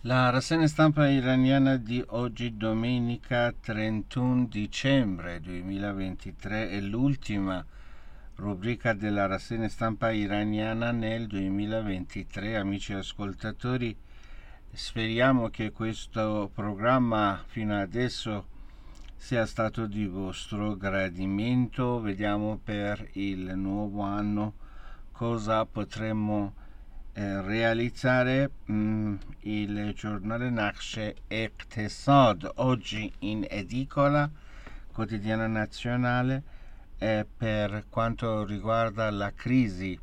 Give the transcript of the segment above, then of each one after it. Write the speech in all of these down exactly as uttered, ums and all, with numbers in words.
La rassegna stampa iraniana di oggi, domenica trentuno dicembre duemilaventitré, è l'ultima rubrica della rassegna stampa iraniana nel duemilaventitré. Amici ascoltatori, speriamo che questo programma fino adesso sia stato di vostro gradimento. Vediamo per il nuovo anno cosa potremmo eh, realizzare. mh, il giornale nasce Eqtesad, oggi in edicola, quotidiano nazionale, eh, per quanto riguarda la crisi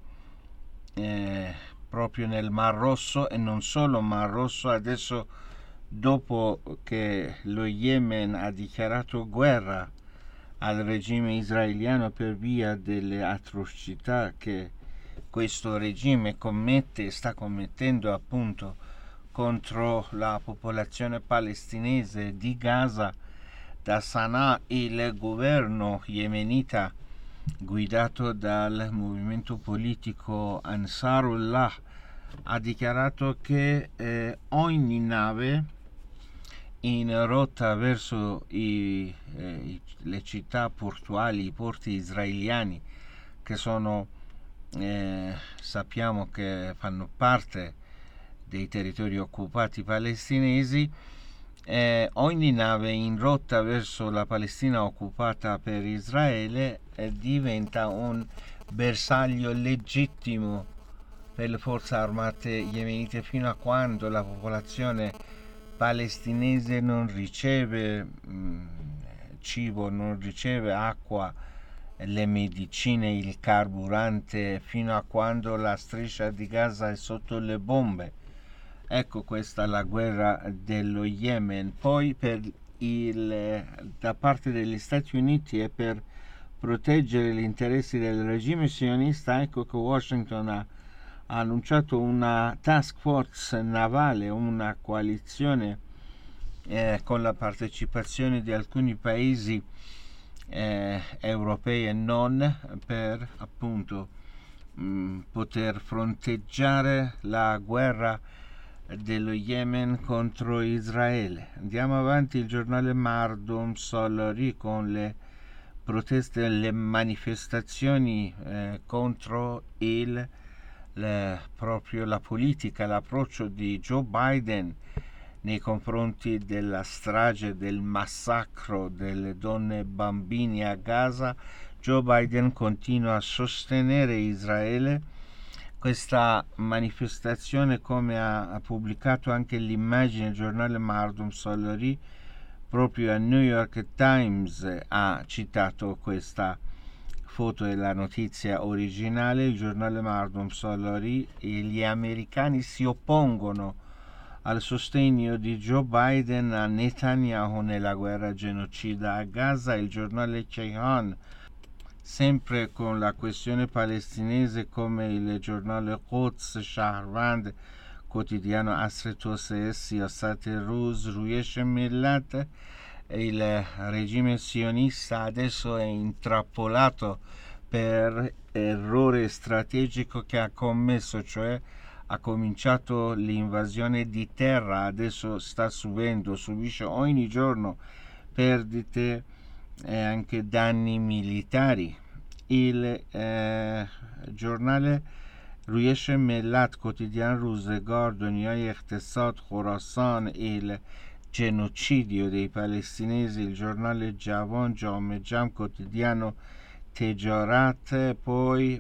eh, proprio nel Mar Rosso, e non solo Mar Rosso. Adesso, dopo che lo Yemen ha dichiarato guerra al regime israeliano per via delle atrocità che questo regime commette e sta commettendo appunto contro la popolazione palestinese di Gaza, da Sana'a il governo yemenita guidato dal movimento politico Ansarullah ha dichiarato che eh, ogni nave in rotta verso i, eh, le città portuali, i porti israeliani, che sono, eh, sappiamo che fanno parte dei territori occupati palestinesi, eh, ogni nave in rotta verso la Palestina occupata per Israele eh, diventa un bersaglio legittimo per le forze armate yemenite, fino a quando la popolazione palestinese non riceve mh, cibo, non riceve acqua, le medicine, il carburante, fino a quando la striscia di Gaza è sotto le bombe. Ecco, questa è la guerra dello Yemen. Poi per il, da parte degli Stati Uniti e per proteggere gli interessi del regime sionista, ecco che Washington ha ha annunciato una task force navale, una coalizione eh, con la partecipazione di alcuni paesi eh, europei e non, per appunto mh, poter fronteggiare la guerra dello Yemen contro Israele. Andiamo avanti. Il giornale Mardom Solori con le proteste, le manifestazioni eh, contro il Le, proprio la politica, l'approccio di Joe Biden nei confronti della strage, del massacro delle donne e bambini a Gaza. Joe Biden continua a sostenere Israele. Questa manifestazione, come ha, ha pubblicato anche l'immagine il giornale Mardom Solori, proprio a New York Times ha citato questa foto della notizia originale. Il giornale Mardom Solori: gli americani si oppongono al sostegno di Joe Biden a Netanyahu nella guerra genocida a Gaza. Il giornale Kayhan, sempre con la questione palestinese, come il giornale Quds Shahround, quotidiano Asretos Siyasat Ruz Ruyesh Millat. Il regime sionista adesso è intrappolato per errore strategico che ha commesso, cioè ha cominciato l'invasione di terra, adesso sta subendo, subisce ogni giorno perdite e anche danni militari. Il eh, giornale رویش ملت quotidiano روزگار دنیای اقتصاد خراسان il genocidio dei palestinesi. Il giornale Javan Jam Jam quotidiano Tejarat. Poi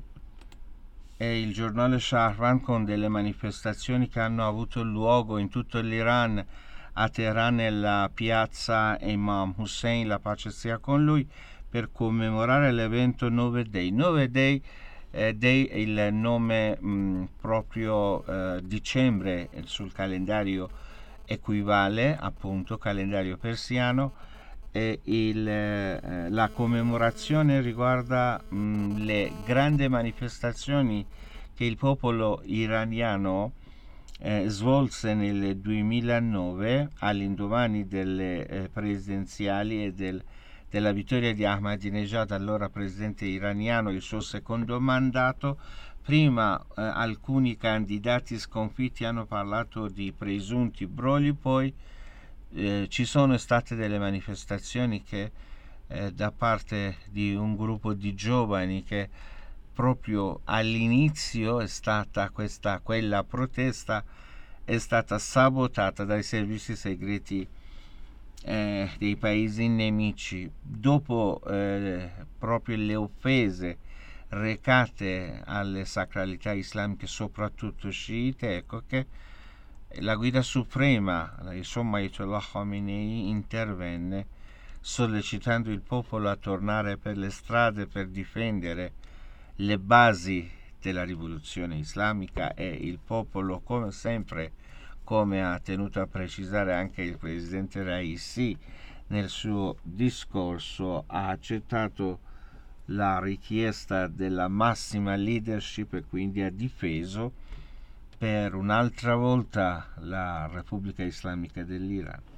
è il giornale Shahran con delle manifestazioni che hanno avuto luogo in tutto l'Iran, a Teheran nella piazza Imam Hussein, la pace sia con lui, per commemorare l'evento nove Day. nove Day eh, Day è il nome mh, proprio eh, dicembre sul calendario equivale appunto calendario persiano, e il, eh, la commemorazione riguarda mh, le grandi manifestazioni che il popolo iraniano eh, svolse nel duemilanove all'indomani delle eh, presidenziali e del, della vittoria di Ahmadinejad, allora presidente iraniano, il suo secondo mandato, prima eh, alcuni candidati sconfitti hanno parlato di presunti brogli, poi eh, ci sono state delle manifestazioni che eh, da parte di un gruppo di giovani che proprio all'inizio è stata questa quella protesta è stata sabotata dai servizi segreti eh, dei paesi nemici dopo eh, proprio le offese recate alle sacralità islamiche, soprattutto sciite. Ecco che la guida suprema, il Somma Ayatollah Khamenei, intervenne sollecitando il popolo a tornare per le strade per difendere le basi della rivoluzione islamica, e il popolo, come sempre, come ha tenuto a precisare anche il presidente Raisi nel suo discorso, ha accettato la richiesta della massima leadership e quindi ha difeso per un'altra volta la Repubblica Islamica dell'Iran.